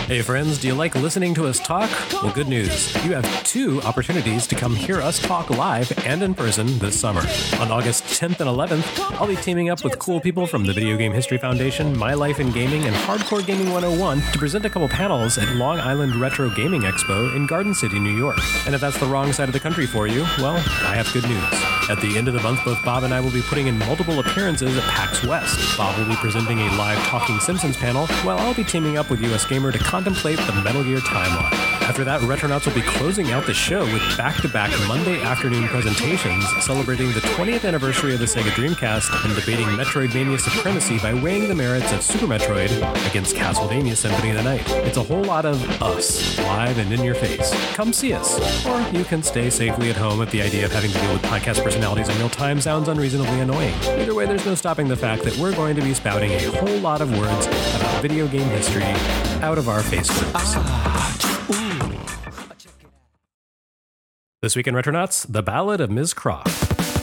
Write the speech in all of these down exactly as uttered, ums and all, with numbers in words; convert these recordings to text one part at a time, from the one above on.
Hey friends, do you like listening to us talk? Well, good news. You have two opportunities to come hear us talk live and in person this summer. On August tenth and eleventh, I'll be teaming up with cool people from the Video Game History Foundation, My Life in Gaming, and Hardcore Gaming one oh one to present a couple panels at Long Island Retro Gaming Expo in Garden City, New York. And if that's the wrong side of the country for you, well, I have good news. At the end of the month, both Bob and I will be putting in multiple appearances at PAX West. Bob will be presenting a live Talking Simpsons panel, while I'll be teaming up with U S Gamer to contemplate the Metal Gear timeline. After that, Retronauts will be closing out the show with back-to-back Monday afternoon presentations celebrating the twentieth anniversary of the Sega Dreamcast and debating Metroidvania supremacy by weighing the merits of Super Metroid against Castlevania Symphony of the Night. It's a whole lot of us, live and in your face. Come see us. Or you can stay safely at home if the idea of having to deal with podcast personalities in real time sounds unreasonably annoying. Either way, there's no stopping the fact that we're going to be spouting a whole lot of words about video game history out of our Facebooks. Ah, This week in Retronauts, The Ballad of Miz Croft.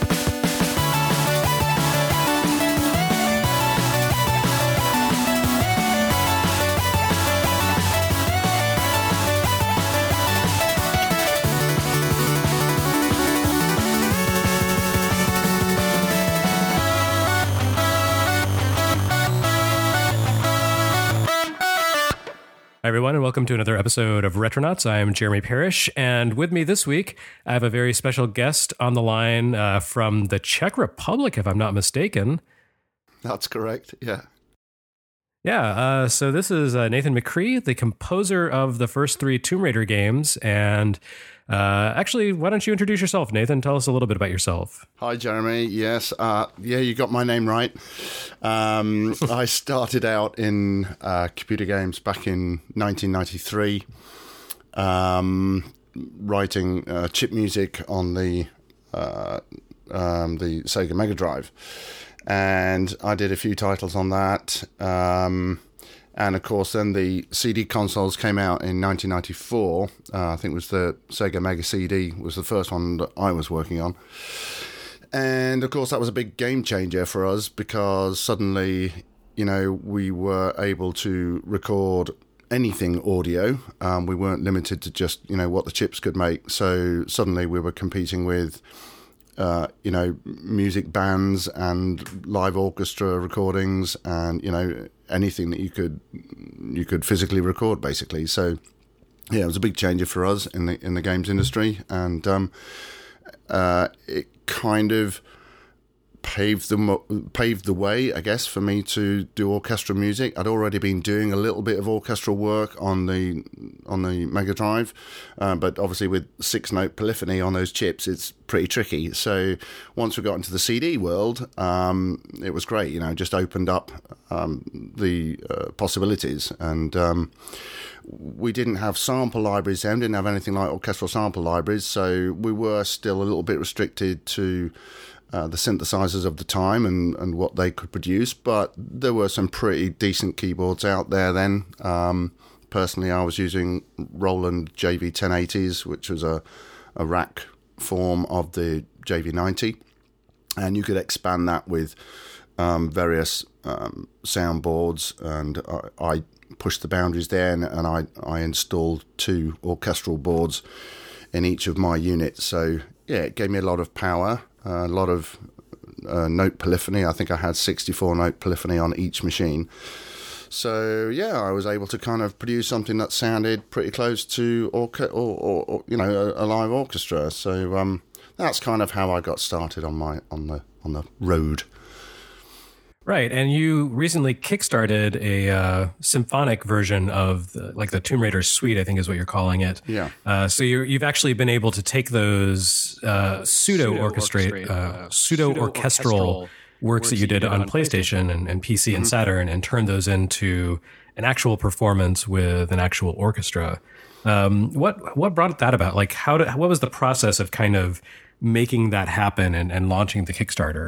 Hi, everyone, and welcome to another episode of Retronauts. I am Jeremy Parrish, and with me this week, I have a very special guest on the line uh, from the Czech Republic, if I'm not mistaken. That's correct, yeah. Yeah, uh, so this is uh, Nathan McCree, the composer of the first three Tomb Raider games, and uh, actually, why don't you introduce yourself, Nathan? Tell us a little bit about yourself. Hi, Jeremy. Yes, uh, yeah, you got my name right. Um, I started out in uh, computer games back in nineteen ninety-three, um, writing uh, chip music on the uh, um, the Sega Mega Drive, and I did a few titles on that. Um, And, of course, then the C D consoles came out in nineteen ninety-four. Uh, I think it was the Sega Mega C D was the first one that I was working on. And, of course, that was a big game changer for us because suddenly, you know, we were able to record anything audio. Um, we weren't limited to just, you know, what the chips could make. So suddenly we were competing with Uh, you know, music bands and live orchestra recordings, and you know anything that you could you could physically record, basically. So, yeah, it was a big changer for us in the in the games industry, and um, uh, it kind of paved the mo- paved the way, I guess, for me to do orchestral music. I'd already been doing a little bit of orchestral work on the on the Mega Drive, uh, but obviously with six note polyphony on those chips, it's pretty tricky. So once we got into the C D world, um, it was great. You know, just opened up um, the uh, possibilities, and um, we didn't have sample libraries then. Didn't have anything like orchestral sample libraries, so we were still a little bit restricted to Uh, the synthesizers of the time and, and what they could produce, but there were some pretty decent keyboards out there then. Um, personally, I was using Roland J V ten eighties, which was a, a rack form of the J V ninety, and you could expand that with um, various um, soundboards, and I, I pushed the boundaries there, and, and I, I installed two orchestral boards in each of my units. So, yeah, it gave me a lot of power. Uh, a lot of uh, note polyphony. I think I had sixty-four note polyphony on each machine. So, yeah, I was able to kind of produce something that sounded pretty close to, orca- or, or, or you know, a, a live orchestra. So um, that's kind of how I got started on my on the on the road. Right, and you recently kickstarted a uh, symphonic version of the, like the Tomb Raider suite, I think is what you're calling it. Yeah. Uh, so you're, you've actually been able to take those uh, pseudo orchestrate, uh, pseudo orchestral works that you did on PlayStation and, and P C mm-hmm. and Saturn, and turn those into an actual performance with an actual orchestra. Um, what what brought that about? Like, how did, what was the process of kind of making that happen and, and launching the Kickstarter?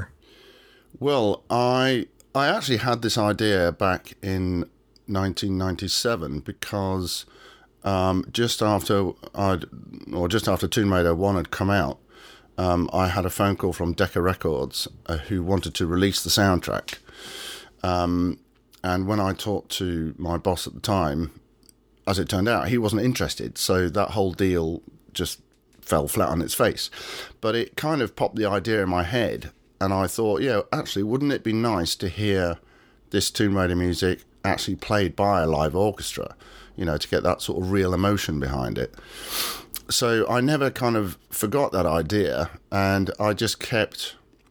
Well, I I actually had this idea back in nineteen ninety-seven because um, just after I'd or just after Tomb Raider one had come out, um, I had a phone call from Decca Records uh, who wanted to release the soundtrack. Um, and when I talked to my boss at the time, as it turned out, he wasn't interested. So that whole deal just fell flat on its face. But it kind of popped the idea in my head, and I thought, yeah, actually, wouldn't it be nice to hear this Tomb Raider music actually played by a live orchestra, you know, to get that sort of real emotion behind it. So I never kind of forgot that idea, and I just kept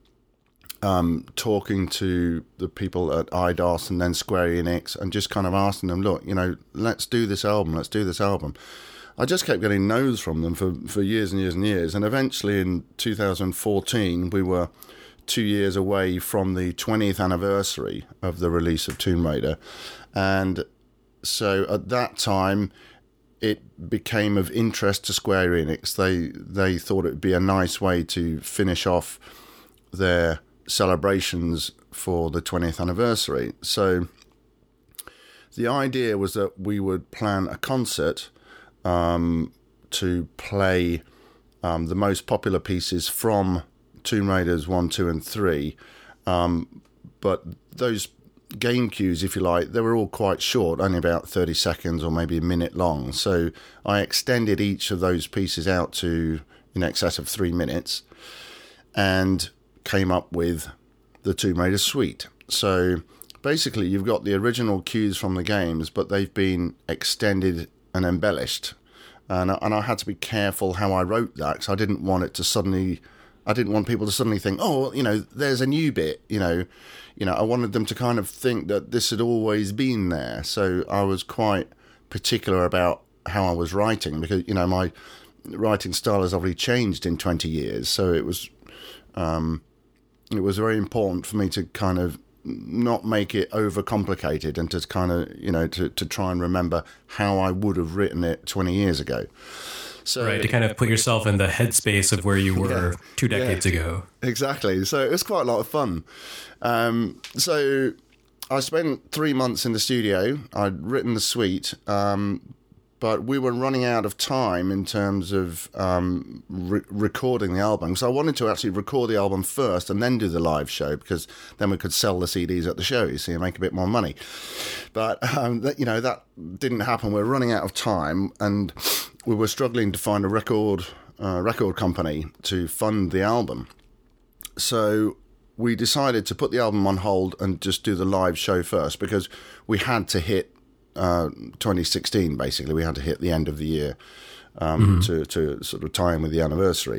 um, talking to the people at Eidos and then Square Enix, and just kind of asking them, look, you know, let's do this album, let's do this album. I just kept getting no's from them for, for years and years and years, and eventually in two thousand fourteen, we were two years away from the twentieth anniversary of the release of Tomb Raider, and so at that time, it became of interest to Square Enix. They they thought it would be a nice way to finish off their celebrations for the twentieth anniversary. So the idea was that we would plan a concert um, to play um, the most popular pieces from Tomb Raiders one, two, and three. Um, but those game cues, if you like, they were all quite short, only about thirty seconds or maybe a minute long. So I extended each of those pieces out to in excess of three minutes and came up with the Tomb Raider suite. So basically you've got the original cues from the games, but they've been extended and embellished. And I, and I had to be careful how I wrote that, because I didn't want it to suddenly... I didn't want people to suddenly think, oh, you know, there's a new bit, you know. You know, I wanted them to kind of think that this had always been there. So I was quite particular about how I was writing, because, you know, my writing style has obviously changed in twenty years. So it was, um, it was very important for me to kind of not make it overcomplicated, and to kind of, you know, to, to try and remember how I would have written it twenty years ago. So, right, to kind of put yourself in the headspace of where you were yeah, two decades yeah, ago. Exactly. So it was quite a lot of fun. Um, so I spent three months in the studio. I'd written the suite, um, but we were running out of time in terms of um, re- recording the album. So I wanted to actually record the album first and then do the live show, because then we could sell the C Ds at the show, you see, and make a bit more money. But, um, that, you know, that didn't happen. We were running out of time, and we were struggling to find a record uh, record company to fund the album. So we decided to put the album on hold and just do the live show first, because we had to hit uh, twenty sixteen, basically. We had to hit the end of the year um, mm-hmm. to, to sort of tie in with the anniversary.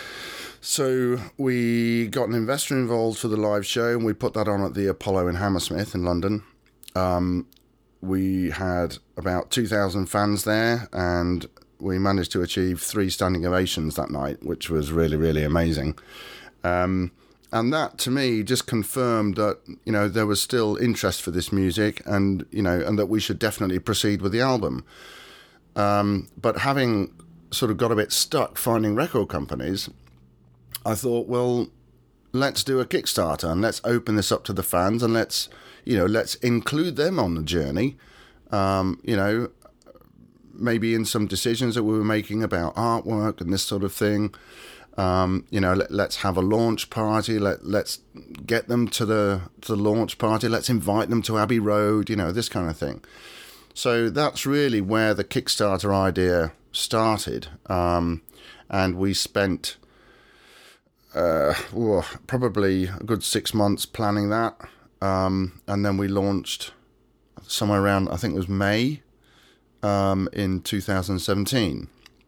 So we got an investor involved for the live show, and we put that on at the Apollo in Hammersmith in London. Um, we had about two thousand fans there, and we managed to achieve three standing ovations that night, which was really, really amazing. Um, and that, to me, just confirmed that, you know, there was still interest for this music, and, you know, and that we should definitely proceed with the album. Um, but having sort of got a bit stuck finding record companies, I thought, well, let's do a Kickstarter, and let's open this up to the fans, and let's, you know, let's include them on the journey, um, you know, maybe in some decisions that we were making about artwork and this sort of thing. Um, you know, let, let's have a launch party. Let, let's get them to the, to the launch party. Let's invite them to Abbey Road, you know, this kind of thing. So that's really where the Kickstarter idea started. Um, and we spent uh, oh, probably a good six months planning that. Um, and then we launched somewhere around, I think it was May, Um, in two thousand seventeen,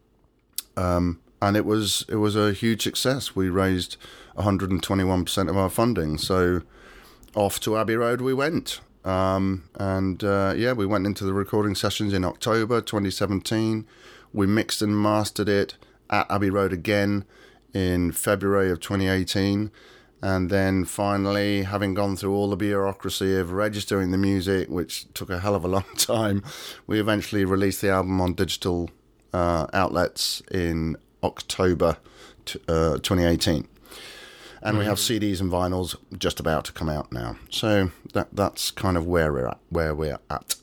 um, and it was it was a huge success. We raised one hundred twenty-one percent of our funding, so off to Abbey Road we went, um, and uh, yeah, we went into the recording sessions in October twenty seventeen. We mixed and mastered it at Abbey Road again in February of twenty eighteen. And then finally, having gone through all the bureaucracy of registering the music, which took a hell of a long time, we eventually released the album on digital uh, outlets in October t- uh, twenty eighteen. And mm-hmm. we have C Ds and vinyls just about to come out now. So that that's kind of where we're at. Where we're at.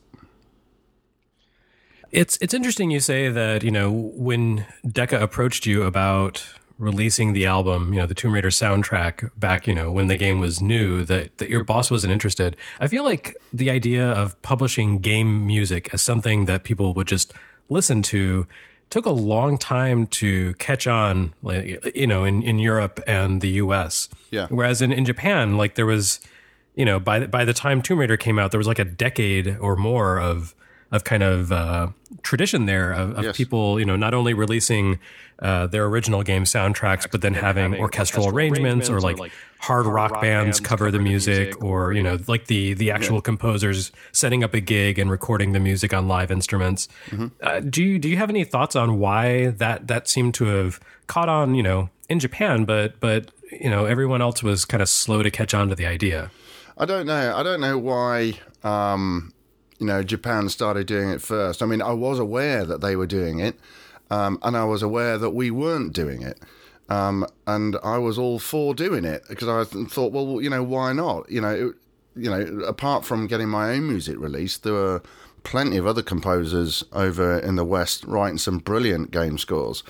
It's it's interesting you say that, you know, when Decca approached you about releasing the album, you know, the Tomb Raider soundtrack back, you know, when the game was new, that, that your boss wasn't interested. I feel like the idea of publishing game music as something that people would just listen to took a long time to catch on, like, you know, in, in Europe and the U S. Yeah. Whereas in, in Japan, like there was, you know, by the, by the time Tomb Raider came out, there was like a decade or more of of kind of uh, tradition there of, of yes. people, you know, not only releasing uh, their original game soundtracks, but then having, having orchestral, orchestral arrangements, or like, or like hard, hard rock, rock bands cover the music, music or, you know, like the, the actual yeah. composers setting up a gig and recording the music on live instruments. Mm-hmm. Uh, do you, do you have any thoughts on why that, that seemed to have caught on, you know, in Japan, but, but, you know, everyone else was kind of slow to catch on to the idea? I don't know. I don't know why, um, you know, Japan started doing it first. I mean, I was aware that they were doing it, um, and I was aware that we weren't doing it. Um, and I was all for doing it because I thought, well, you know, why not? You know, it, you know, apart from getting my own music released, there were plenty of other composers over in the West writing some brilliant game scores.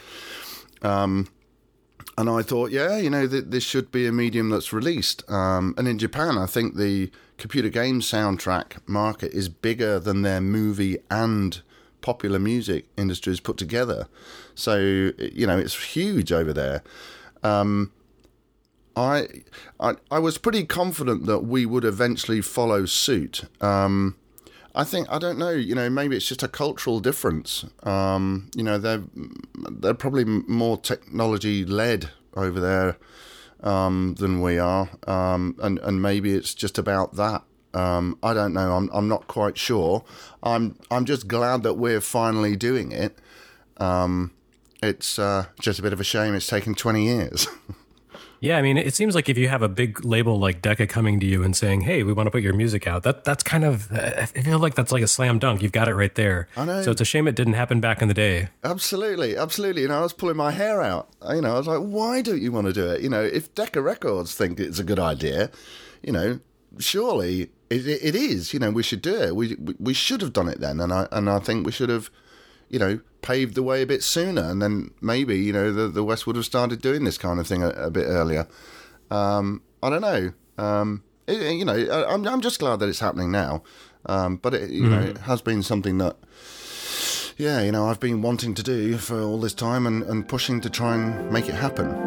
Um, and I thought, yeah, you know, th- this should be a medium that's released. Um, and in Japan, I think the computer game soundtrack market is bigger than their movie and popular music industries put together. So, you know, it's huge over there. Um, I, I I was pretty confident that we would eventually follow suit. Um, I think, I don't know, you know, maybe it's just a cultural difference. Um, you know, they're, they're probably more technology-led over there um, than we are. Um, and, and maybe it's just about that. Um, I don't know. I'm I'm not quite sure. I'm I'm just glad that we're finally doing it. Um, it's uh, just a bit of a shame it's taken twenty years. Yeah, I mean, it seems like if you have a big label like Decca coming to you and saying, "Hey, we want to put your music out," that that's kind of, I feel like that's like a slam dunk. You've got it right there. I know. So it's a shame it didn't happen back in the day. Absolutely, absolutely. You know, I was pulling my hair out. You know, I was like, "Why don't you want to do it?" You know, if Decca Records think it's a good idea, you know, surely it, it is. You know, we should do it. We we should have done it then, and I and I think we should have, you know, paved the way a bit sooner, and then maybe, you know, the, the West would have started doing this kind of thing a, a bit earlier. Um, I don't know. Um, it, you know, I, I'm I'm just glad that it's happening now. Um, but it, you mm. know, it has been something that, yeah, you know, I've been wanting to do for all this time and, and pushing to try and make it happen.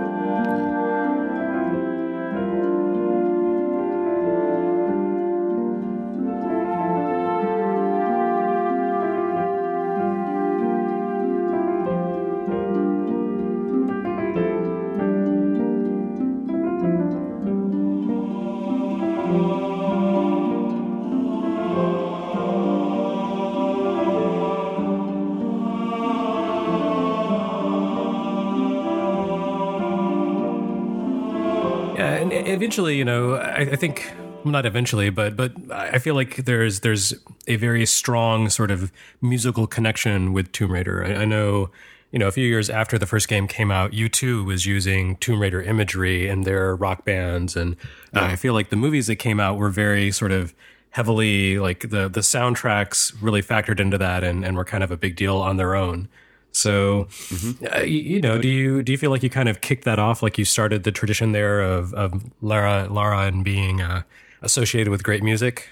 Eventually, you know, I, I think, well, not eventually, but but I feel like there's there's a very strong sort of musical connection with Tomb Raider. I, I know, you know, a few years after the first game came out, U two was using Tomb Raider imagery in their rock bands, and uh, I feel like the movies that came out were very sort of heavily, like the the soundtracks really factored into that, and, and were kind of a big deal on their own. So, mm-hmm. uh, you, you know, do you do you feel like you kind of kicked that off, like you started the tradition there of, of Lara Lara and being uh, associated with great music?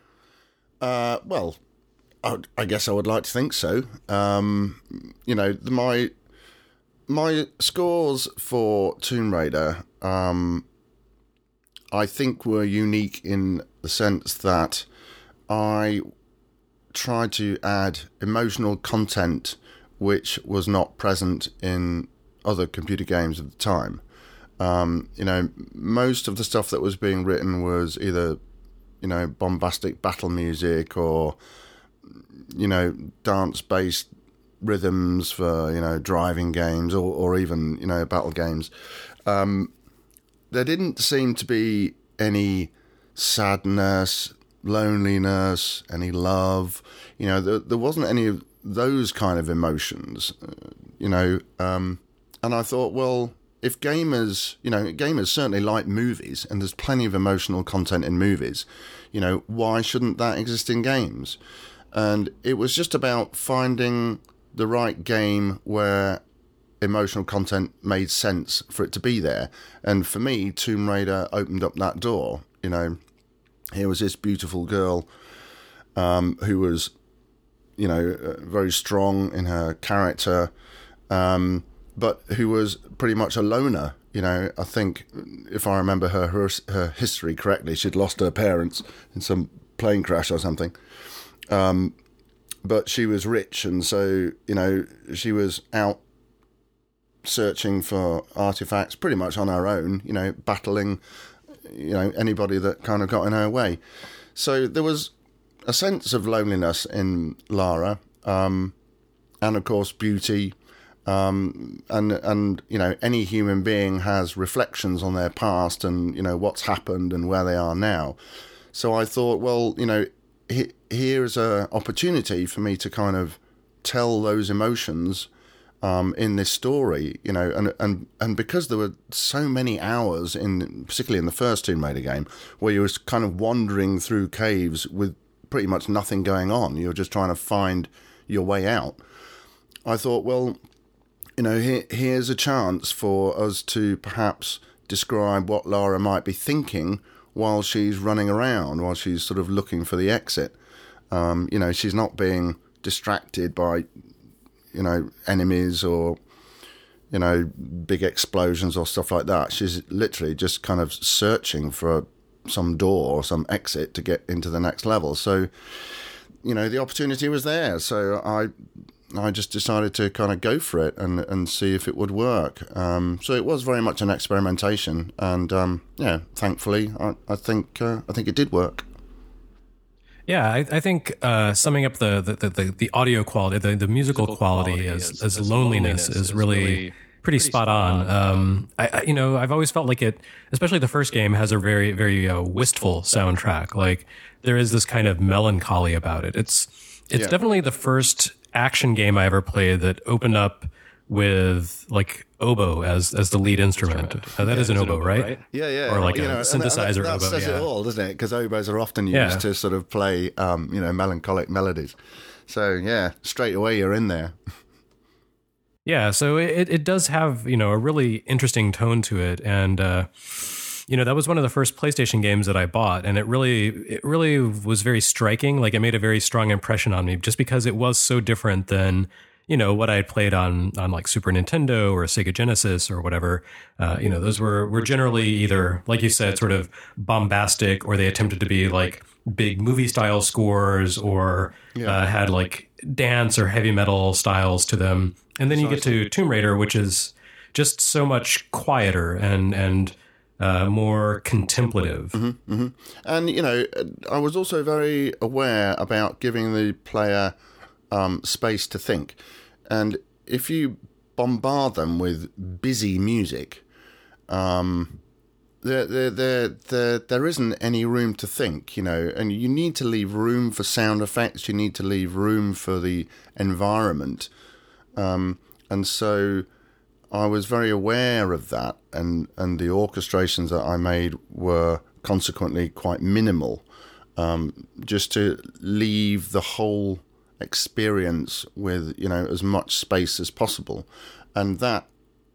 Uh, well, I, I guess I would like to think so. Um, you know, the, my my scores for Tomb Raider, um, I think, were unique in the sense that I tried to add emotional content which was not present in other computer games at the time. Um, you know, most of the stuff that was being written was either, you know, bombastic battle music or, you know, dance-based rhythms for, you know, driving games or, or even, you know, battle games. Um, there didn't seem to be any sadness, loneliness, any love. You know, there, there wasn't any of those kind of emotions, uh, you know, um, and I thought, well, if gamers, you know, gamers certainly like movies, and there's plenty of emotional content in movies, you know, why shouldn't that exist in games? And it was just about finding the right game where emotional content made sense for it to be there. And for me, Tomb Raider opened up that door. You know, here was this beautiful girl um, who was, you know, uh, very strong in her character, um, but who was pretty much a loner. You know, I think if I remember her, her her history correctly, she'd lost her parents in some plane crash or something. Um, but she was rich, and so, you know, she was out searching for artifacts pretty much on her own, you know, battling, you know, anybody that kind of got in her way. So there was a sense of loneliness in Lara, um, and of course beauty, um, and and you know, any human being has reflections on their past and, you know, what's happened and where they are now. So I thought, well, you know, he, here's a opportunity for me to kind of tell those emotions um, in this story, you know, and and and because there were so many hours in, particularly in the first Tomb Raider game, where you were kind of wandering through caves with pretty much nothing going on. You're just trying to find your way out. I thought, well, you know, here, here's a chance for us to perhaps describe what Lara might be thinking while she's running around, while she's sort of looking for the exit. Um, you know, she's not being distracted by, you know, enemies or, you know, big explosions or stuff like that. She's literally just kind of searching for some door or some exit to get into the next level. So, you know, the opportunity was there. So I I just decided to kind of go for it and, and see if it would work. Um, so it was very much an experimentation. And, um, yeah, thankfully, I, I think uh, I think it did work. Yeah, I, I think uh, summing up the, the, the, the audio quality, the, the musical quality as, as loneliness is really pretty spot on. Um, I, I, you know, I've always felt like it, especially the first game, has a very, very uh, wistful soundtrack. Like there is this kind of melancholy about it. It's it's yeah. definitely the first action game I ever played that opened up with like oboe as as the lead instrument. Uh, that yeah, is an oboe, oboe, right? right? Yeah, yeah. Or like you a know, synthesizer that, that oboe. That says yeah. it all, doesn't it? Because oboes are often used yeah. to sort of play, um, you know, melancholic melodies. So yeah, straight away you're in there. Yeah, so it, it does have, you know, a really interesting tone to it. And, uh, you know, that was one of the first PlayStation games that I bought. And it really, it really was very striking. Like it made a very strong impression on me just because it was so different than, you know, what I had played on, on like Super Nintendo or Sega Genesis or whatever. Uh, you know, those were, were generally either, like you said, sort of bombastic, or they attempted to be like big movie style scores, or yeah. uh, had like dance or heavy metal styles to them. And then you get to Tomb Raider, which is just so much quieter and and uh, more contemplative. Mm-hmm, mm-hmm. And, you know, I was also very aware about giving the player um, space to think. And if you bombard them with busy music, um, there, there, there, there, there isn't any room to think, you know, and you need to leave room for sound effects. You need to leave room for the environment. Um, and so I was very aware of that, and, and the orchestrations that I made were consequently quite minimal, um, just to leave the whole experience with, you know, as much space as possible. And that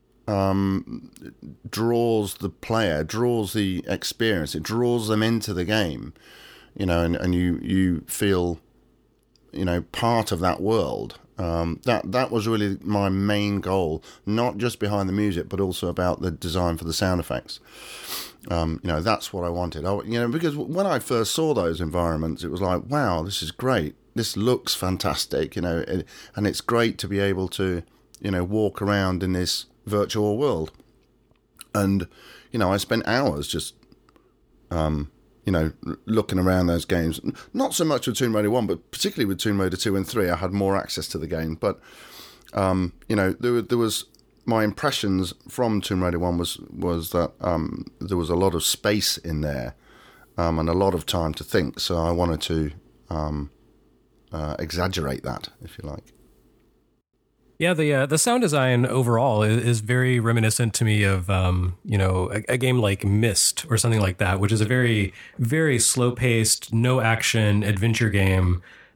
um, draws the player, draws the experience, it draws them into the game, you know, and, and you, you feel, you know, part of that world. Um, that that was really my main goal, not just behind the music, but also about the design for the sound effects. Um, you know, that's what I wanted. I, you know, because when I first saw those environments, it was like, wow, this is great. This looks fantastic. You know, it, and it's great to be able to, you know, walk around in this virtual world. And you know, I spent hours just. Um, You know, looking around those games, not so much with Tomb Raider one, but particularly with Tomb Raider two and three, I had more access to the game. But um, you know, there, there was my impressions from Tomb Raider one was was that um, there was a lot of space in there um, and a lot of time to think. So I wanted to um, uh, exaggerate that, if you like. Yeah, the uh, the sound design overall is, is very reminiscent to me of um, you know a, a game like Myst or something like that, which is a very very slow paced, no action adventure game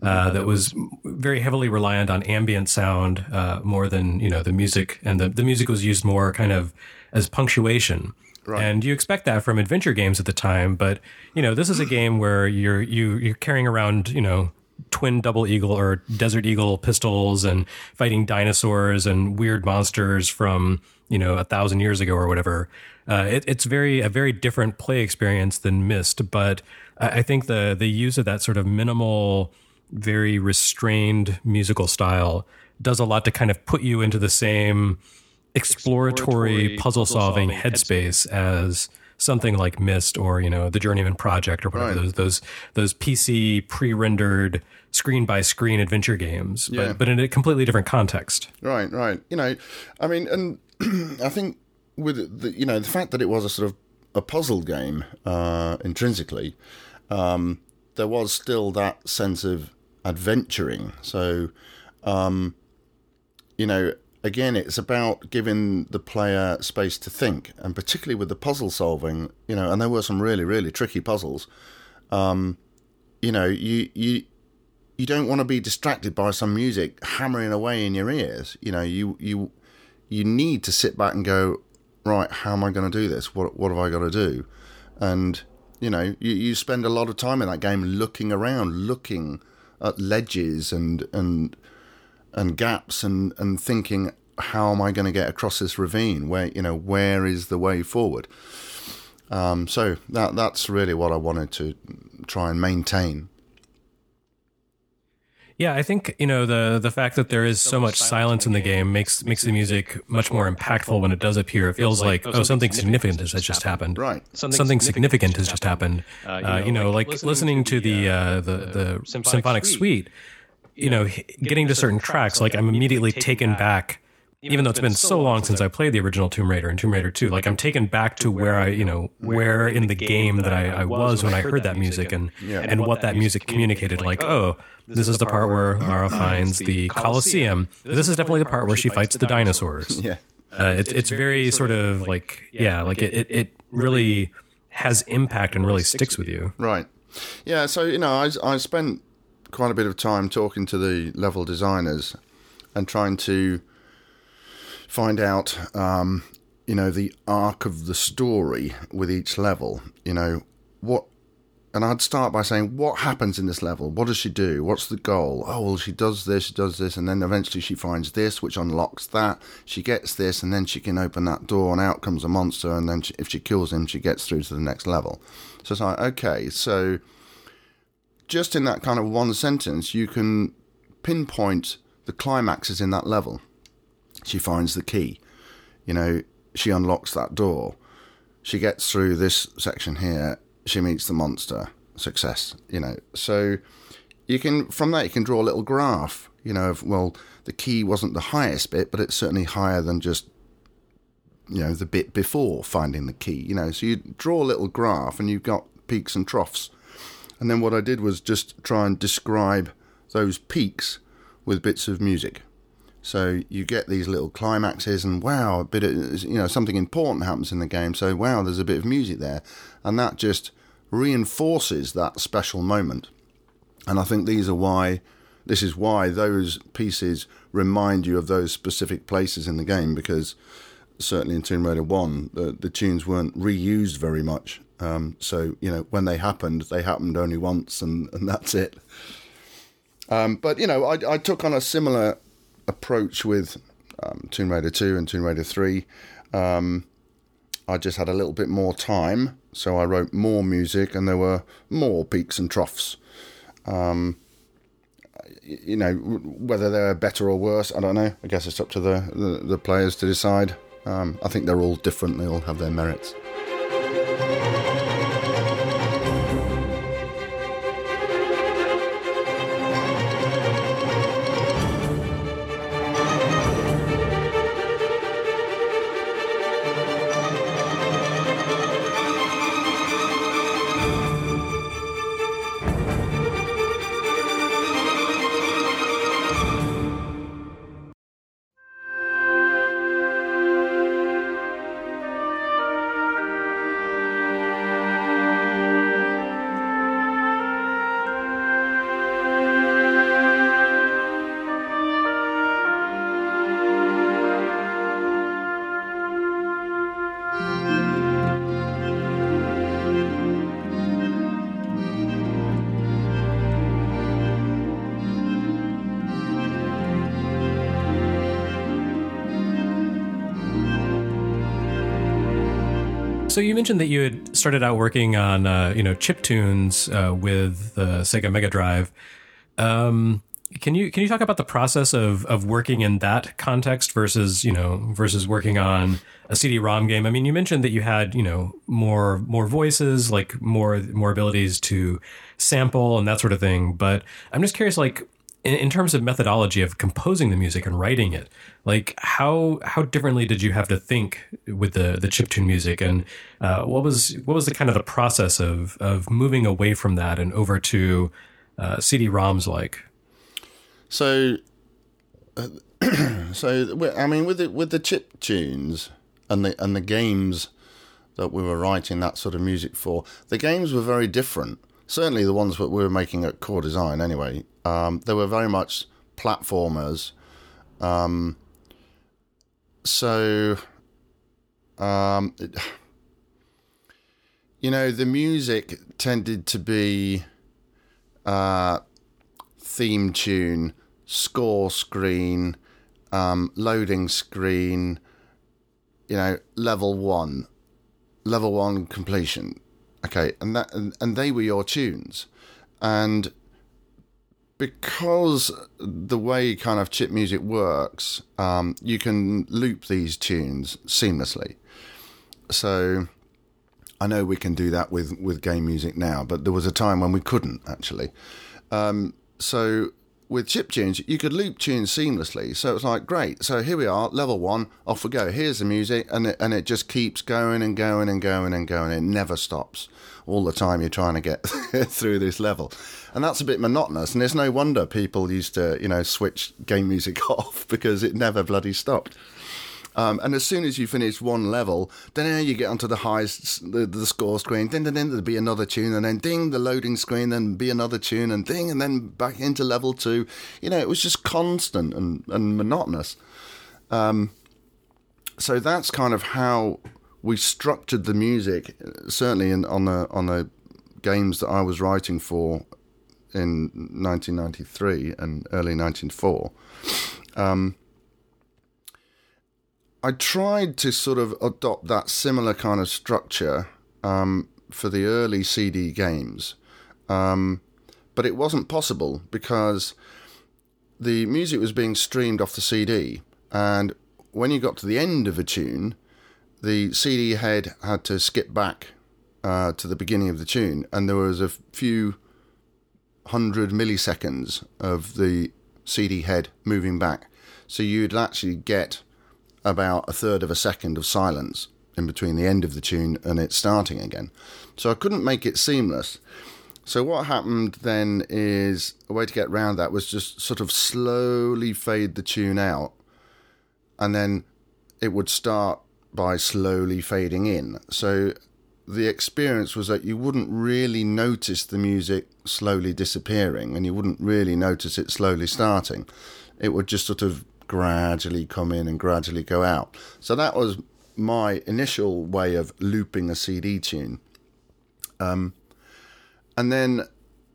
uh, that was very heavily reliant on ambient sound uh, more than, you know, the music. And the, the music was used more kind of as punctuation. Right. And you expect that from adventure games at the time. But, you know, this is a game where you're you, you're carrying around, you know, twin double eagle or desert eagle pistols and fighting dinosaurs and weird monsters from, you know, a thousand years ago or whatever. Uh, it, it's very a very different play experience than Myst, but I, I think the the use of that sort of minimal, very restrained musical style does a lot to kind of put you into the same exploratory, puzzle solving headspace as something like Myst or, you know, the Journeyman Project or whatever, right. those those those P C pre-rendered screen by screen adventure games, but yeah. but in a completely different context. Right, right. You know, I mean, and I think with the, you know, the fact that it was a sort of a puzzle game uh, intrinsically, um, there was still that sense of adventuring. So, um, you know, again, it's about giving the player space to think, and particularly with the puzzle solving, you know, and there were some really, really tricky puzzles. Um, you know, you you you don't want to be distracted by some music hammering away in your ears. You know, you you you need to sit back and go, right, how am I going to do this? What what have I got to do? And, you know, you, you spend a lot of time in that game looking around, looking at ledges and and and gaps and, and thinking, how am I going to get across this ravine? Where, you know, where is the way forward? Um, so that that's really what I wanted to try and maintain. Yeah, I think, you know, the the fact that there is so much silence in the game makes makes the music much more impactful when it does appear. It feels like, oh, something significant has just happened. Right. Something significant has just happened. Uh, you know, like listening to the uh, the the symphonic suite, you know, getting to certain tracks, like I'm immediately taken back. Even though it's been so long since I played the original Tomb Raider and Tomb Raider two, like I'm taken back to where I, you know, where in the game that I, I was when I heard that music and yeah. and what that music communicated. Like, oh, this is the part where Lara finds the Colosseum. This is definitely the part where she fights the dinosaurs. Yeah, uh, it's it's very sort of like yeah, like it, it it really has impact and really sticks with you. Right. Yeah. So you know, I I spent quite a bit of time talking to the level designers and trying to find out, um, you know, the arc of the story with each level. You know, what, and I'd start by saying, what happens in this level? What does she do? What's the goal? Oh, well, she does this, she does this, and then eventually she finds this, which unlocks that. She gets this, and then she can open that door, and out comes a monster, and then she, if she kills him, she gets through to the next level. So it's like, okay, so just in that kind of one sentence, you can pinpoint the climaxes in that level. She finds the key, you know, she unlocks that door, she gets through this section here, she meets the monster, success, you know. So you can, from that, you can draw a little graph, you know, of, well, the key wasn't the highest bit, but it's certainly higher than just, you know, the bit before finding the key, you know. So you draw a little graph and you've got peaks and troughs. And then what I did was just try and describe those peaks with bits of music. So you get these little climaxes, and wow, a bit of, you know, something important happens in the game. So wow, there's a bit of music there, and that just reinforces that special moment. And I think these are why, this is why those pieces remind you of those specific places in the game, because certainly in Tomb Raider one, the, the tunes weren't reused very much. Um, so you know, when they happened, they happened only once, and, and that's it. Um, but you know, I, I took on a similar approach with um, Tomb Raider two and Tomb Raider three. Um, I just had a little bit more time, so I wrote more music, and there were more peaks and troughs. Um, you know, whether they're better or worse, I don't know. I guess it's up to the, the, the players to decide. Um, I think they're all different. They all have their merits. So you mentioned that you had started out working on, uh, you know, chiptunes uh, with the Sega Mega Drive. Um, can you can you talk about the process of of working in that context versus, you know, versus working on a C D-ROM game? I mean, you mentioned that you had, you know, more more voices, like more more abilities to sample and that sort of thing. But I'm just curious, like, in, in terms of methodology of composing the music and writing it, like how how differently did you have to think with the the chiptune music, and uh, what was what was the kind of the process of of moving away from that and over to uh, C D-ROMs like? So, uh, so I mean, with the, with the chip tunes and the and the games that we were writing that sort of music for, the games were very different. Certainly, the ones that we were making at Core Design, anyway, um, they were very much platformers. Um, so, um, it, you know, the music tended to be uh, theme tune, score screen, um, loading screen, you know, level one, level one completion. Okay, and that and, and they were your tunes. And because the way kind of chip music works, um, you can loop these tunes seamlessly. So I know we can do that with, with game music now, but there was a time when we couldn't, actually. Um, so with chip tunes, you could loop tunes seamlessly. So it's like, great, so here we are, level one, off we go. Here's the music, and it, and it just keeps going and going and going and going. It never stops. All the time you're trying to get through this level. And that's a bit monotonous, and there's no wonder people used to, you know, switch game music off, because it never bloody stopped. Um, and as soon as you finish one level, then you get onto the highest, the, the score screen, then, then, then there'll be another tune, and then ding, the loading screen, then be another tune, and ding, and then back into level two. You know, it was just constant and, and monotonous. Um, so that's kind of how we structured the music, certainly in, on the on the games that I was writing for in nineteen ninety-three and early nineteen ninety-four. Um, I tried to sort of adopt that similar kind of structure um, for the early C D games, um, but it wasn't possible because the music was being streamed off the C D, and when you got to the end of a tune, the C D head had to skip back uh, to the beginning of the tune, and there was a few hundred milliseconds of the C D head moving back. So you'd actually get about a third of a second of silence in between the end of the tune and it starting again. So I couldn't make it seamless. So what happened then is, a way to get around that was just sort of slowly fade the tune out, and then it would start by slowly fading in. So the experience was that you wouldn't really notice the music slowly disappearing, and you wouldn't really notice it slowly starting. It would just sort of gradually come in and gradually go out. So that was my initial way of looping a C D tune. Um, and then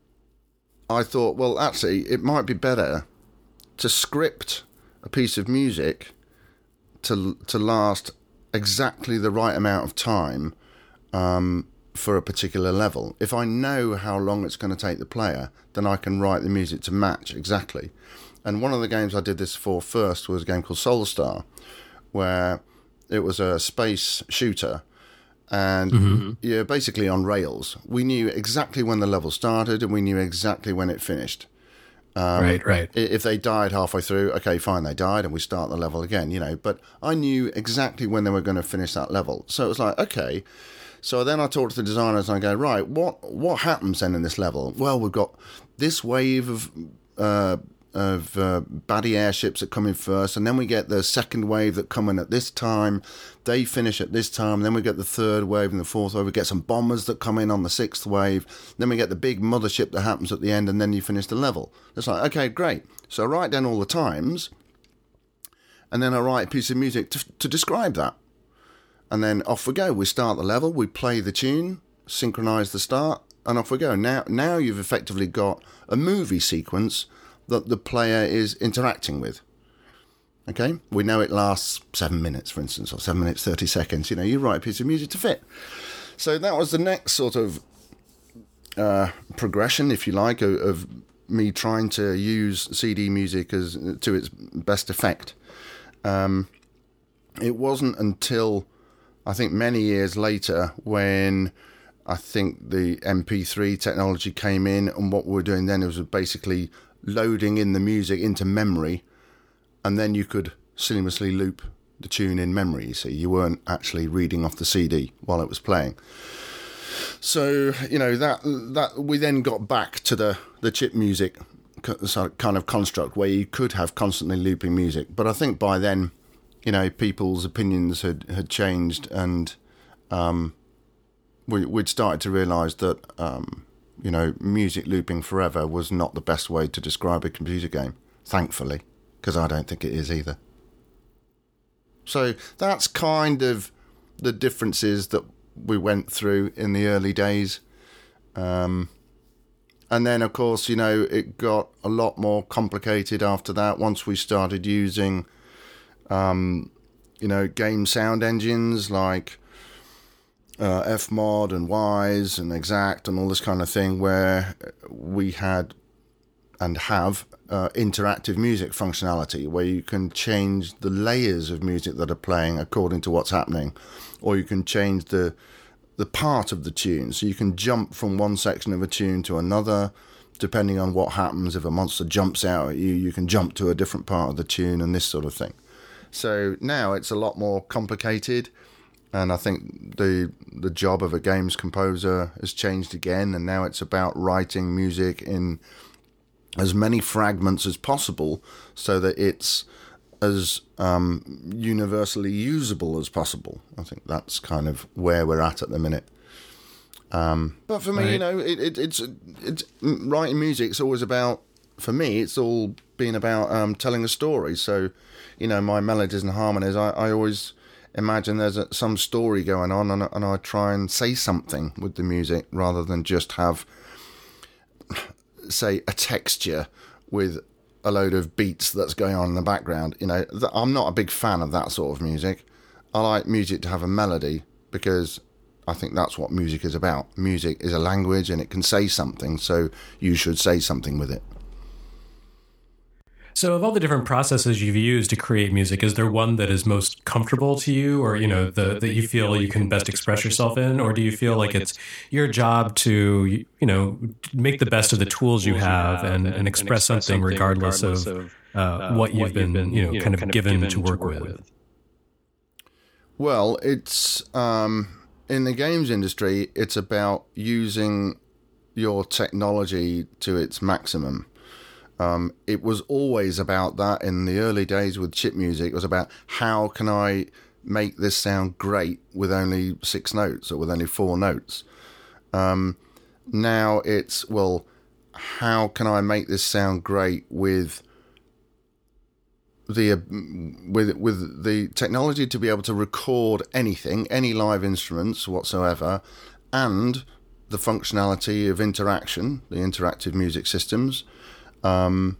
I thought, well, actually, it might be better to script a piece of music to to last exactly the right amount of time um, for a particular level. If I know how long it's going to take the player, then I can write the music to match exactly. And one of the games I did this for first was a game called Soulstar, where it was a space shooter, and mm-hmm. you're basically on rails. We knew exactly when the level started, and we knew exactly when it finished. Um, right, right. If they died halfway through, okay, fine, they died, and we start the level again, you know. But I knew exactly when they were going to finish that level. So it was like, okay. So then I talked to the designers, and I go, right, what what happens then in this level? Well, we've got this wave of uh, of uh, baddie airships that come in first, and then we get the second wave that come in at this time. They finish at this time. Then we get the third wave and the fourth wave. We get some bombers that come in on the sixth wave. Then we get the big mothership that happens at the end, and then you finish the level. It's like, okay, great. So I write down all the times, and then I write a piece of music to, to describe that. And then off we go. We start the level, we play the tune, synchronise the start, and off we go. Now, now you've effectively got a movie sequence that the player is interacting with. Okay, we know it lasts seven minutes, for instance, or seven minutes, thirty seconds. You know, you write a piece of music to fit. So that was the next sort of uh, progression, if you like, of, of me trying to use C D music as to its best effect. Um, it wasn't until, I think, many years later when I think the M P three technology came in, and what we were doing then was basically loading in the music into memory, and then you could seamlessly loop the tune in memory. You see, you weren't actually reading off the C D while it was playing. So, you know, that that we then got back to the, the chip music kind of construct where you could have constantly looping music. But I think by then, you know, people's opinions had, had changed, and um, we, we'd started to realise that, um, you know, music looping forever was not the best way to describe a computer game, thankfully, because I don't think it is either. So that's kind of the differences that we went through in the early days. Um, and then, of course, you know, it got a lot more complicated after that once we started using, um, you know, game sound engines like uh, F mod and Wwise and Exact and all this kind of thing, where we had and have uh, interactive music functionality where you can change the layers of music that are playing according to what's happening, or you can change the the part of the tune, so you can jump from one section of a tune to another depending on what happens. If a monster jumps out at you, you can jump to a different part of the tune and this sort of thing. So now it's a lot more complicated, and I think the the job of a games composer has changed again, and now it's about writing music in as many fragments as possible so that it's as um, universally usable as possible. I think that's kind of where we're at at the minute. Um, but for me, right. you know, it, it, it's it's writing music. It's always about, for me, it's all been about um, telling a story. So, you know, my melodies and harmonies, I, I always imagine there's a, some story going on, and, and I try and say something with the music rather than just have, say, a texture with a load of beats that's going on in the background. You know, I'm not a big fan of that sort of music. I like music to have a melody, because I think that's what music is about. Music is a language, and it can say something, so you should say something with it. So of all the different processes you've used to create music, is there one that is most comfortable to you, or, you know, the, that you feel you can best express yourself in? Or do you feel like it's your job to, you know, make the best of the tools you have and, and express something regardless of uh, what you've been, you know, kind of given to work with? Well, it's, um, in the games industry, it's about using your technology to its maximum. Um, it was always about that in the early days with chip music. It was about, how can I make this sound great with only six notes or with only four notes? Um, now it's, well, how can I make this sound great with the uh, with with the technology to be able to record anything, any live instruments whatsoever, and the functionality of interaction, the interactive music systems. Um,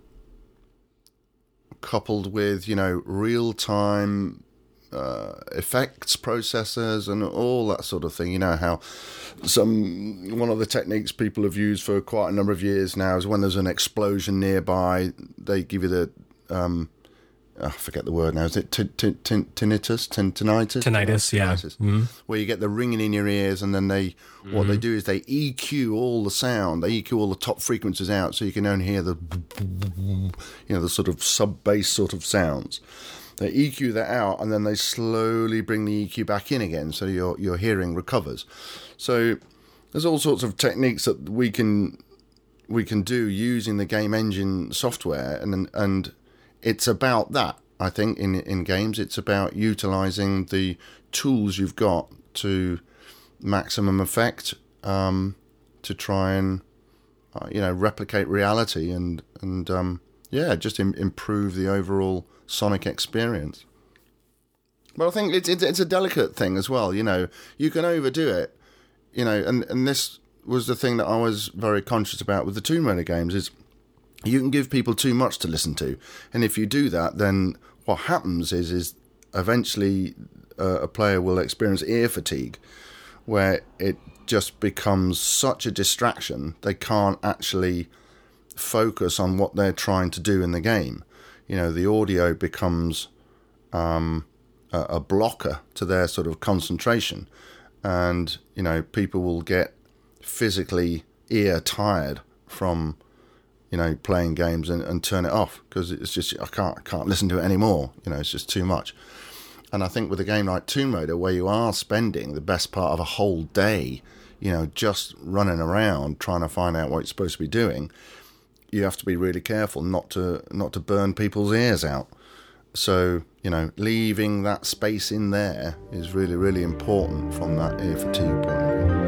coupled with, you know, real-time uh, effects processors and all that sort of thing. You know how some one of the techniques people have used for quite a number of years now is when there's an explosion nearby, they give you the um, I forget the word now. Is it t- t- t- tinnitus? Tin- tinnitus? Tinnitus, yeah. Tinnitus. Mm-hmm. Where you get the ringing in your ears, and then they, mm-hmm. what they do is they E Q all the sound. They E Q all the top frequencies out, so you can only hear the, you know, the sort of sub-bass sort of sounds. They E Q that out, and then they slowly bring the E Q back in again, so your your hearing recovers. So there's all sorts of techniques that we can we can do using the game engine software, and and. It's about that, I think, in in games. It's about utilising the tools you've got to maximum effect, um, to try and, uh, you know, replicate reality and, and um, yeah, just im- improve the overall sonic experience. But I think it's, it's it's a delicate thing as well, you know. You can overdo it, you know, and, and this was the thing that I was very conscious about with the Tomb Raider games, is you can give people too much to listen to, and if you do that, then what happens is is eventually uh, a player will experience ear fatigue, where it just becomes such a distraction they can't actually focus on what they're trying to do in the game. You know, the audio becomes um, a, a blocker to their sort of concentration, and you know, people will get physically ear tired from, you know, playing games and, and turn it off because it's just I can't I can't listen to it anymore. You know, it's just too much. And I think with a game like Tomb Raider, where you are spending the best part of a whole day, you know, just running around trying to find out what you're supposed to be doing, you have to be really careful not to not to burn people's ears out. So, you know, leaving that space in there is really, really important from that ear fatigue point of view.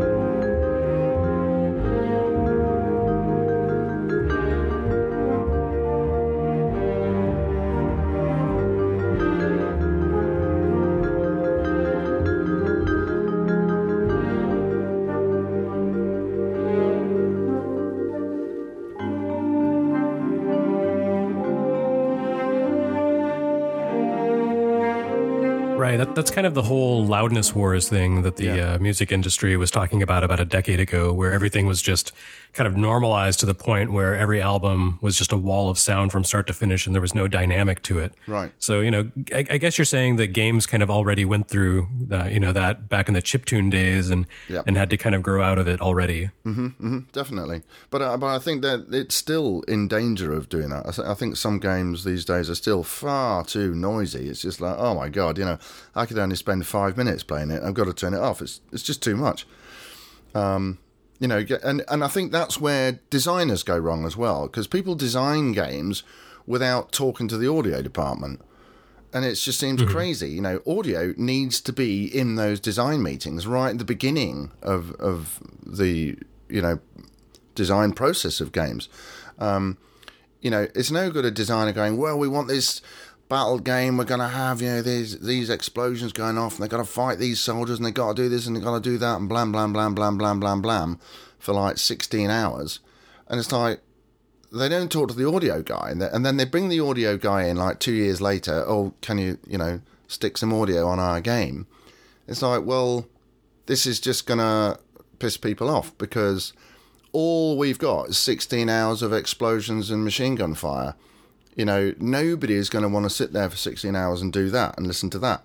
Right, that, that's kind of the whole loudness wars thing that the Yeah. uh, music industry was talking about about a decade ago, where everything was just kind of normalized to the point where every album was just a wall of sound from start to finish and there was no dynamic to it. Right. So, you know, I, I guess you're saying that games kind of already went through, uh, you know, that back in the chiptune days and Yep. and had to kind of grow out of it already. Mm-hmm, mm-hmm, definitely. But uh, but I think that it's still in danger of doing that. I, th- I think some games these days are still far too noisy. It's just like, oh my God, you know, I could only spend five minutes playing it. I've got to turn it off. It's it's just too much. Um, you know, and and I think that's where designers go wrong as well, because people design games without talking to the audio department. And it just seems mm-hmm. crazy. You know, audio needs to be in those design meetings right at the beginning of of the, you know, design process of games. Um, you know, it's no good a designer going, well, we want this battle game, we're going to have, you know, these these explosions going off, and they've got to fight these soldiers, and they've got to do this, and they've got to do that, and blam, blam, blam, blam, blam, blam, blam, for like sixteen hours. And it's like, they don't talk to the audio guy, and then they bring the audio guy in like two years later, oh, can you, you know, stick some audio on our game? It's like, well, this is just going to piss people off, because all we've got is sixteen hours of explosions and machine gun fire. You know, nobody is going to want to sit there for sixteen hours and do that and listen to that.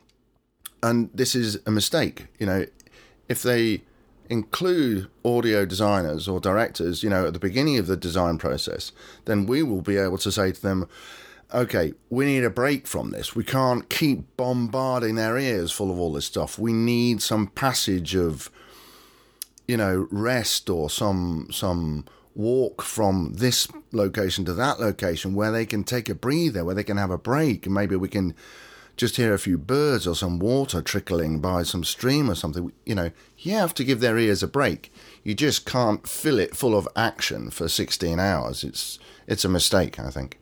And this is a mistake. You know, if they include audio designers or directors, you know, at the beginning of the design process, then we will be able to say to them, okay, we need a break from this. We can't keep bombarding their ears full of all this stuff. We need some passage of, you know, rest, or some some walk from this location to that location where they can take a breather, where they can have a break, and maybe we can just hear a few birds or some water trickling by some stream or something. You know, you have to give their ears a break. You just can't fill it full of action for sixteen hours. It's it's a mistake, I think.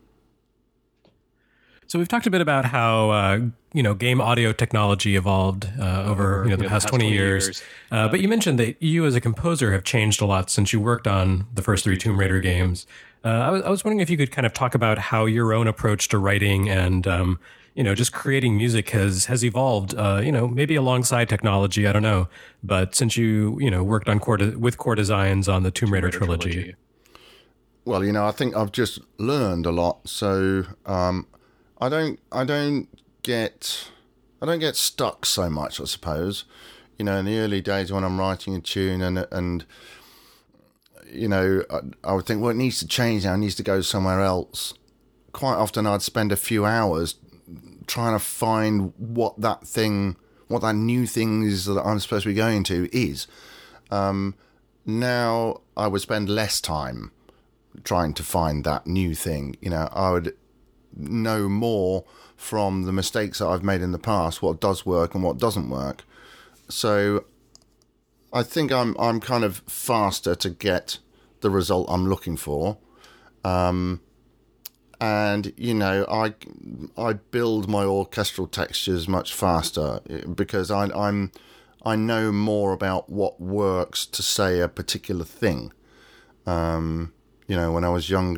So we've talked a bit about how uh, you know game audio technology evolved uh, over you know, the you know, past twenty years. years. Uh, but you mentioned that you as a composer have changed a lot since you worked on the first three Tomb Raider games. Uh, I, was, I was wondering if you could kind of talk about how your own approach to writing and um, you know just creating music has has evolved. Uh, you know maybe alongside technology, I don't know. But since you you know worked on core de- with Core Designs on the Tomb Raider, Tomb Raider trilogy. trilogy. Well, you know, I think I've just learned a lot. So. Um, I don't, I don't get, I don't get stuck so much, I suppose. You know, in the early days when I'm writing a tune and, and you know, I, I would think, well, it needs to change now, it needs to go somewhere else. Quite often I'd spend a few hours trying to find what that thing, what that new thing is that I'm supposed to be going to is. Um, now I would spend less time trying to find that new thing. You know, I would know more from the mistakes that I've made in the past, what does work and what doesn't work. So I think I'm I'm kind of faster to get the result I'm looking for. Um, and, you know, I, I build my orchestral textures much faster because I, I'm I know more about what works to say a particular thing. Um, you know, when I was younger,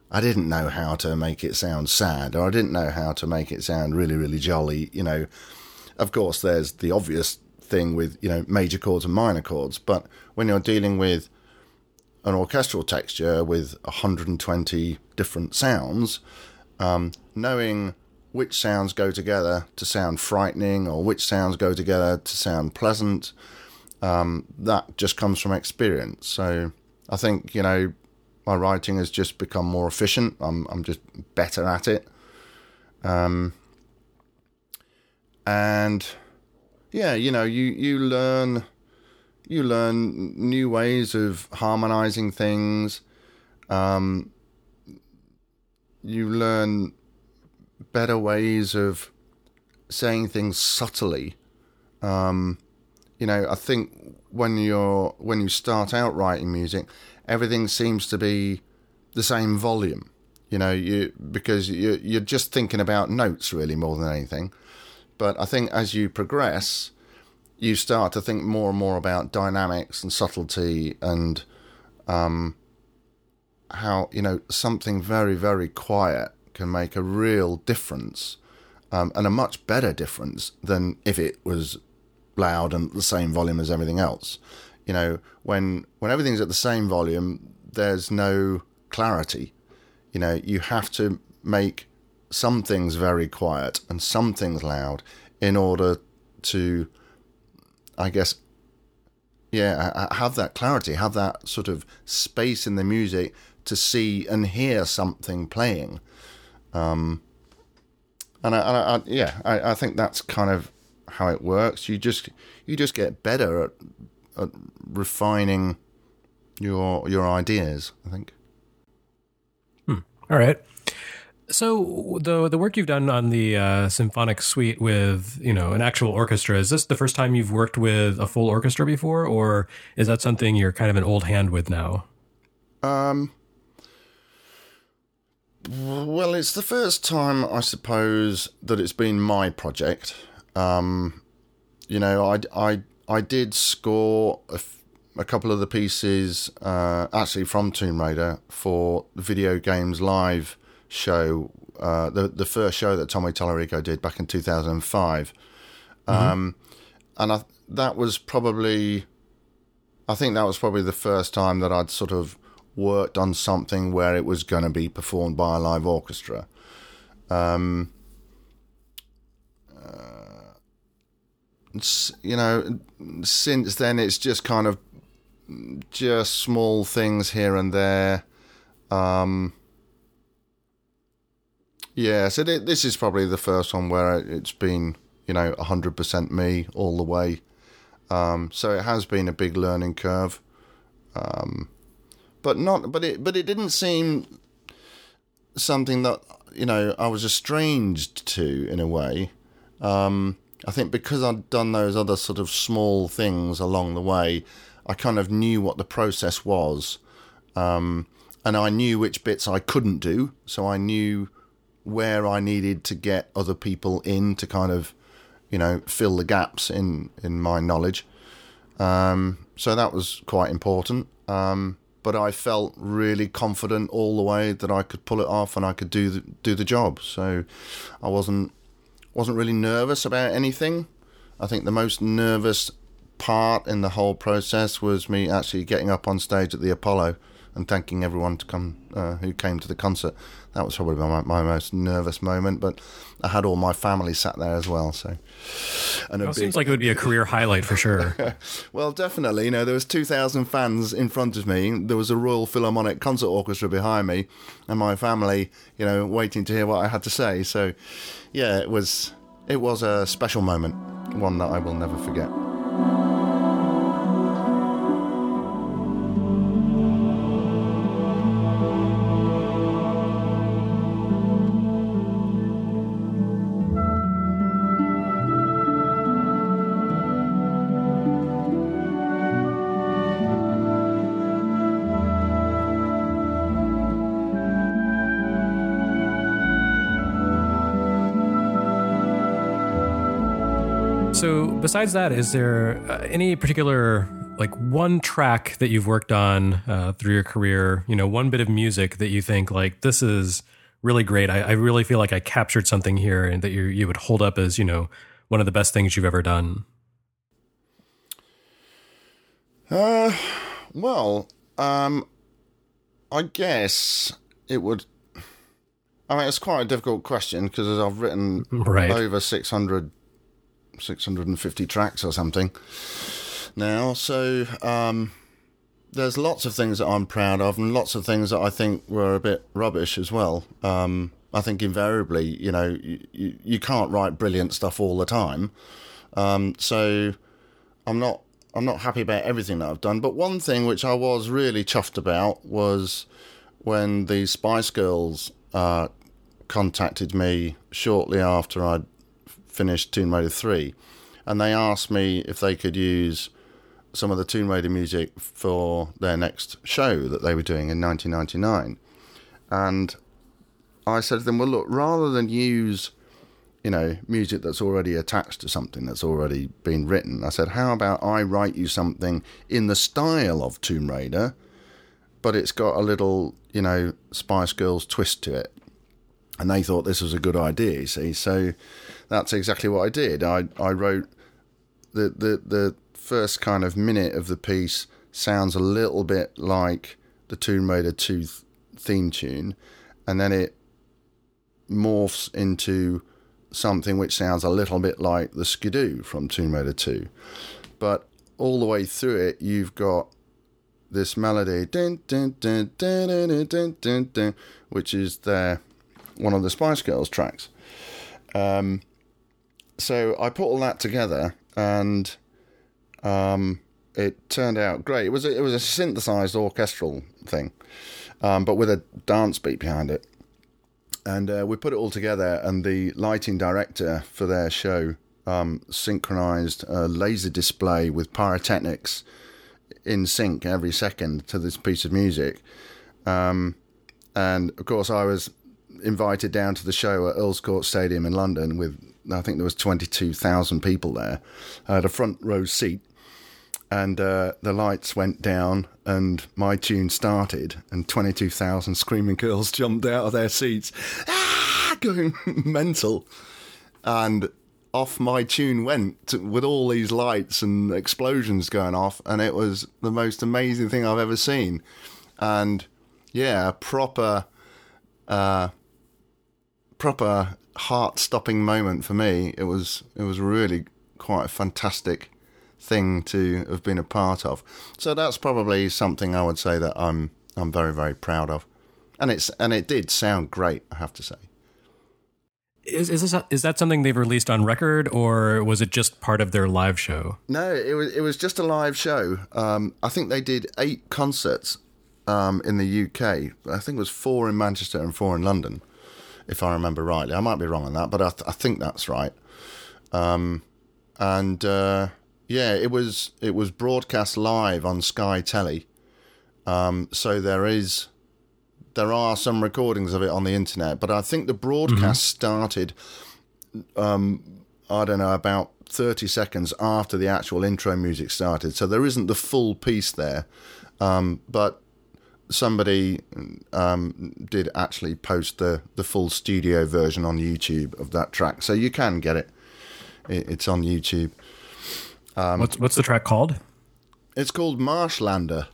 I didn't know how to make it sound sad, or I didn't know how to make it sound really, really jolly. You know, of course, there's the obvious thing with, you know, major chords and minor chords, but when you're dealing with an orchestral texture with one hundred twenty different sounds, um, knowing which sounds go together to sound frightening or which sounds go together to sound pleasant, um, that just comes from experience. So I think, you know, my writing has just become more efficient. I'm I'm just better at it. Um, and yeah, you know, you, you learn you learn new ways of harmonizing things. Um, you learn better ways of saying things subtly. Um, you know, I think when you're when you start out writing music, everything seems to be the same volume. You know, you because you you're just thinking about notes really more than anything. But I think as you progress, you start to think more and more about dynamics and subtlety and um, how, you know, something very, very quiet can make a real difference, um, and a much better difference than if it was loud and the same volume as everything else. You know, when when everything's at the same volume, there's no clarity. You know, you have to make some things very quiet and some things loud in order to, I guess, yeah, have that clarity, have that sort of space in the music to see and hear something playing. Um, and I, I, I yeah, I, I think that's kind of how it works. You just you just get better at, at refining your your ideas, I think. Hmm. All right. So the the work you've done on the uh, symphonic suite with, you know, an actual orchestra, is this the first time you've worked with a full orchestra before, or is that something you're kind of an old hand with now? Um. Well, it's the first time, I suppose, that it's been my project. Um, you know, I, I, I did score a, f- a couple of the pieces, uh, actually from Tomb Raider, for the Video Games Live show, uh, the the first show that Tommy Tallarico did back in two thousand five. Mm-hmm. Um, and I, that was probably, I think that was probably the first time that I'd sort of worked on something where it was going to be performed by a live orchestra. Um, uh, you know, since then it's just kind of just small things here and there. Um, yeah, so th- this is probably the first one where it's been, you know, one hundred percent me all the way. Um, so it has been a big learning curve. Um, But not, but it, but it didn't seem something that, you know, I was estranged to in a way. Um, I think because I'd done those other sort of small things along the way, I kind of knew what the process was, um, and I knew which bits I couldn't do. So I knew where I needed to get other people in to kind of, you know, fill the gaps in in my knowledge. Um, so that was quite important. Um, But I felt really confident all the way that I could pull it off and I could do the, do the job. So I wasn't wasn't really nervous about anything. I think the most nervous part in the whole process was me actually getting up on stage at the Apollo and thanking everyone to come uh, who came to the concert. That was probably my, my most nervous moment. But I had all my family sat there as well. So, and it big... seems like it would be a career highlight for sure. Well, definitely. You know, there was two thousand fans in front of me. There was a Royal Philharmonic Concert Orchestra behind me, and my family, you know, waiting to hear what I had to say. So, yeah, it was it was a special moment, one that I will never forget. So besides that, is there uh, any particular like one track that you've worked on uh, through your career, you know, one bit of music that you think like, this is really great. I, I really feel like I captured something here and that you you would hold up as, you know, one of the best things you've ever done. Uh, well, um, I guess it would, I mean, it's quite a difficult question because I've written right. over six hundred, six hundred fifty tracks or something now. So um, there's lots of things that I'm proud of and lots of things that I think were a bit rubbish as well. Um, I think invariably, you know, you, you, you can't write brilliant stuff all the time. Um, so I'm not I'm not happy about everything that I've done. But one thing which I was really chuffed about was when the Spice Girls uh, contacted me shortly after I'd finished Tomb Raider three, and they asked me if they could use some of the Tomb Raider music for their next show that they were doing in nineteen ninety-nine. And I said to them, well, look, rather than use, you know, music that's already attached to something that's already been written, I said, how about I write you something in the style of Tomb Raider, but it's got a little, you know, Spice Girls twist to it. And they thought this was a good idea, you see. So that's exactly what I did. I, I wrote the, the, the first kind of minute of the piece sounds a little bit like the Tomb Raider two th- theme tune, and then it morphs into something which sounds a little bit like the Skidoo from Tomb Raider two. But all the way through it, you've got this melody, dun, dun, dun, dun, dun, dun, dun, dun, which is their, one of the Spice Girls tracks. Um, so I put all that together, and um, it turned out great. It was a, it was a synthesized orchestral thing, um, but with a dance beat behind it. And uh, we put it all together, and the lighting director for their show um, synchronized a laser display with pyrotechnics in sync every second to this piece of music. Um, and, of course, I was invited down to the show at Earls Court Stadium in London with, I think there was twenty-two thousand people there. I had a front row seat. And uh, the lights went down and my tune started and twenty-two thousand screaming girls jumped out of their seats, ah, going mental. And off my tune went to, with all these lights and explosions going off. And it was the most amazing thing I've ever seen. And yeah, a proper, uh, proper heart-stopping moment for me. It was, it was really quite a fantastic thing to have been a part of. So that's probably something I would say that I'm I'm very, very proud of. And it's and it did sound great, I have to say. Is is this, is that something they've released on record, or was it just part of their live show? No, it was it was just a live show. Um, I think they did eight concerts um, in the U K. I think it was four in Manchester and four in London, if I remember rightly. I might be wrong on that, but I, th- I think that's right. Um, and uh, yeah, it was it was broadcast live on Sky Telly. Um, so there is. There are some recordings of it on the internet, but I think the broadcast mm-hmm. started, um, I don't know, about thirty seconds after the actual intro music started. So there isn't the full piece there. Um, but somebody um, did actually post the, the full studio version on YouTube of that track. So you can get it. it it's on YouTube. Um, what's, what's the track called? It's called Marshlander.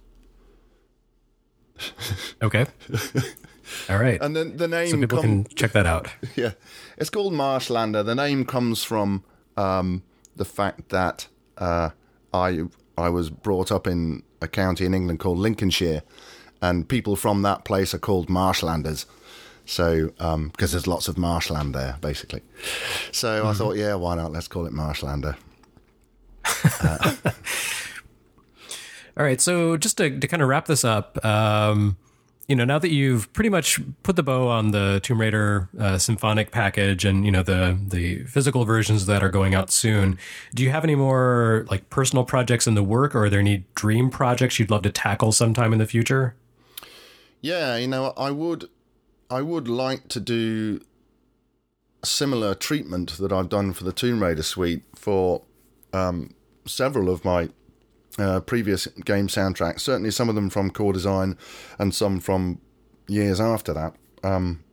Okay. All right. And then the name, so people com- can check that out. Yeah, it's called Marshlander. The name comes from um, the fact that uh, I I was brought up in a county in England called Lincolnshire, and people from that place are called Marshlanders. So because um, there's lots of marshland there, basically. So mm-hmm. I thought, yeah, why not? Let's call it Marshlander. Uh, All right, so just to, to kind of wrap this up, um, you know, now that you've pretty much put the bow on the Tomb Raider uh, symphonic package and, you know, the the physical versions that are going out soon, do you have any more, like, personal projects in the work, or are there any dream projects you'd love to tackle sometime in the future? Yeah, you know, I would, I would like to do a similar treatment that I've done for the Tomb Raider suite for um, several of my uh, previous game soundtracks. Certainly, some of them from Core Design, and some from years after that. Um,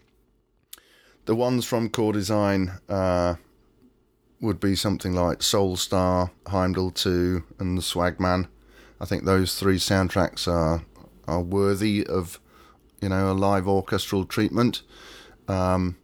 the ones from Core Design uh, would be something like Soulstar, Heimdall two, and the Swagman. I think those three soundtracks are are worthy of, you know, a live orchestral treatment. Um,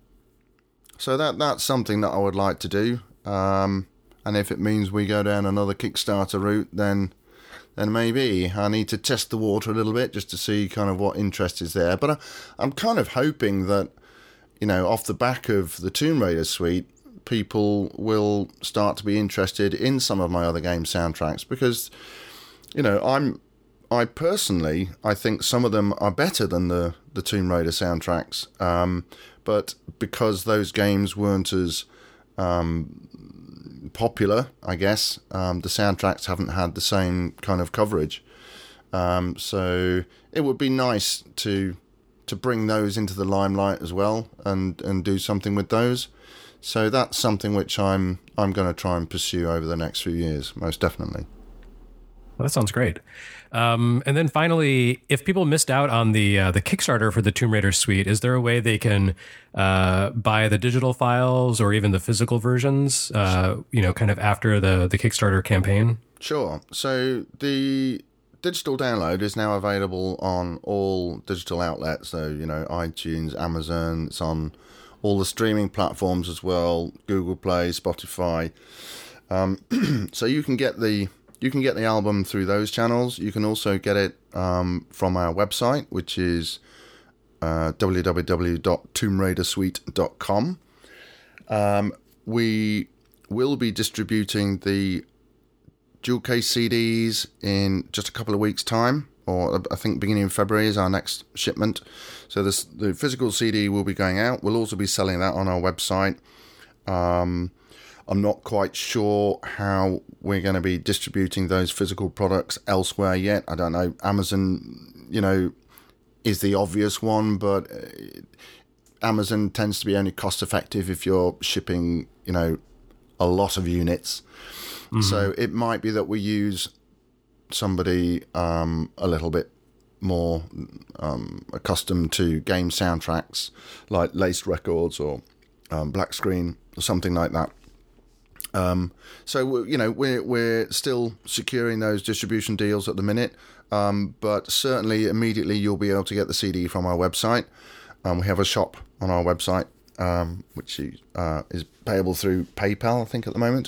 so that that's something that I would like to do. Um, and if it means we go down another Kickstarter route, then then maybe I need to test the water a little bit just to see kind of what interest is there. But I, I'm kind of hoping that, you know, off the back of the Tomb Raider suite, people will start to be interested in some of my other game soundtracks, because, you know, I'm I personally I think some of them are better than the the Tomb Raider soundtracks, um, but because those games weren't as um, popular, I guess, um, the soundtracks haven't had the same kind of coverage. Um, so it would be nice to to bring those into the limelight as well, and, and do something with those. So that's something which I'm I'm going to try and pursue over the next few years, most definitely. Well, that sounds great. Um, and then finally, if people missed out on the uh, the Kickstarter for the Tomb Raider suite, is there a way they can uh, buy the digital files or even the physical versions, uh, you know, kind of after the, the Kickstarter campaign? Sure. So the digital download is now available on all digital outlets. So, you know, iTunes, Amazon, it's on all the streaming platforms as well, Google Play, Spotify. Um, so you can get the you can get the album through those channels. You can also get it um, from our website, which is uh, w w w dot tomb raider suite dot com. Um, we will be distributing the dual case C Ds in just a couple of weeks' time, or I think beginning of February is our next shipment. So this, the physical C D will be going out. We'll also be selling that on our website. Um, I'm not quite sure how we're going to be distributing those physical products elsewhere yet. I don't know. Amazon, you know, is the obvious one, but Amazon tends to be only cost effective if you're shipping, you know, a lot of units. Mm-hmm. So it might be that we use somebody um, a little bit more um, accustomed to game soundtracks, like Laced Records or um, Black Screen or something like that. Um, so you know we're we're still securing those distribution deals at the minute, um, but certainly immediately you'll be able to get the C D from our website. Um, we have a shop on our website, um, which uh, is payable through PayPal, I think, at the moment.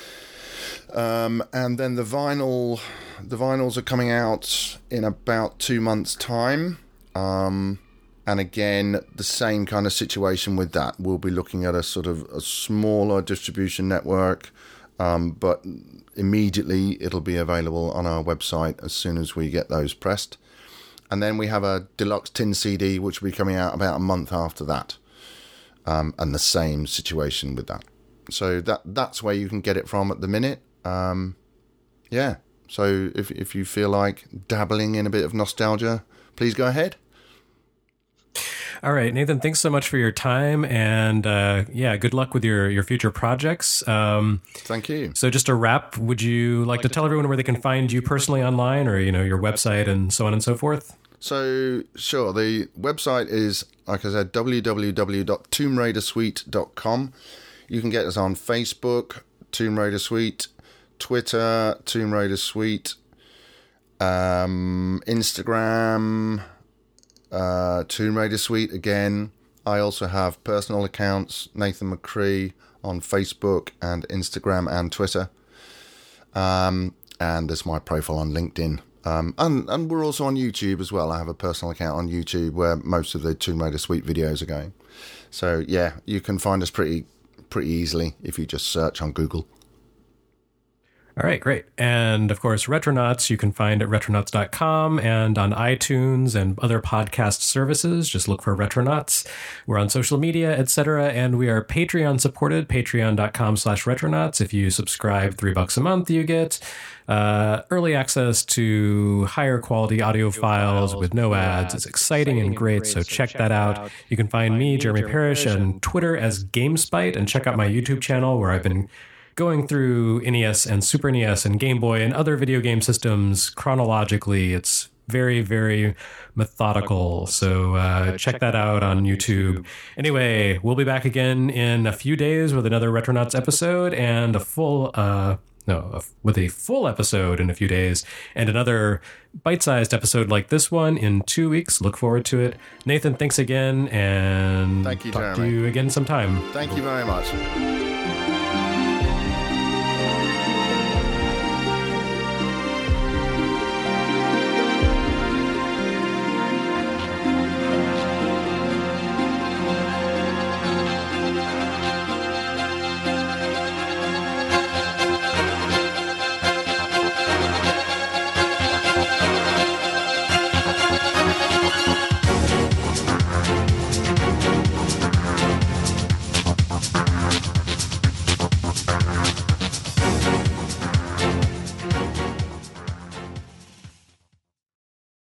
Um, and then the vinyl, the vinyls are coming out in about two months' time. Um, and again, the same kind of situation with that. We'll be looking at a sort of a smaller distribution network, um, but immediately it'll be available on our website as soon as we get those pressed. And then we have a deluxe tin C D, which will be coming out about a month after that. Um, and the same situation with that. So that that's where you can get it from at the minute. Um, yeah. So if if you feel like dabbling in a bit of nostalgia, please go ahead. All right, Nathan, thanks so much for your time, and uh, yeah, good luck with your, your future projects. Um, Thank you. So just to wrap, would you like to tell everyone where they can find you personally online, or, you know, your website and so on and so forth? So, sure, the website is, like I said, w w w dot tomb raider suite dot com. You can get us on Facebook, Tomb Raider Suite, Twitter, Tomb Raider Suite, um, Instagram, uh, Tomb Raider Suite again. I also have personal accounts, Nathan McCree, on Facebook and Instagram and Twitter. Um, and there's my profile on LinkedIn. Um, and, and we're also on YouTube as well. I have a personal account on YouTube where most of the Tomb Raider Suite videos are going. So, yeah, you can find us pretty pretty easily if you just search on Google. All right, great. And of course, Retronauts, you can find at retronauts dot com and on iTunes and other podcast services. Just look for Retronauts. We're on social media, et cetera. And we are Patreon supported, patreon dot com slash retronauts. If you subscribe three bucks a month, you get uh, early access to higher quality audio files with no ads. It's exciting and great, so check that out. You can find me, Jeremy Parrish, on Twitter as GameSpite, and check out my YouTube channel where I've been going through N E S and Super N E S and Game Boy and other video game systems chronologically. It's very, very methodical. So uh, check that out on YouTube. Anyway, we'll be back again in a few days with another Retronauts episode and a full, uh, no, with a full episode in a few days and another bite-sized episode like this one in two weeks. Look forward to it. Nathan, thanks again, and Thank you, talk Jeremy. to you again sometime. Thank you very much.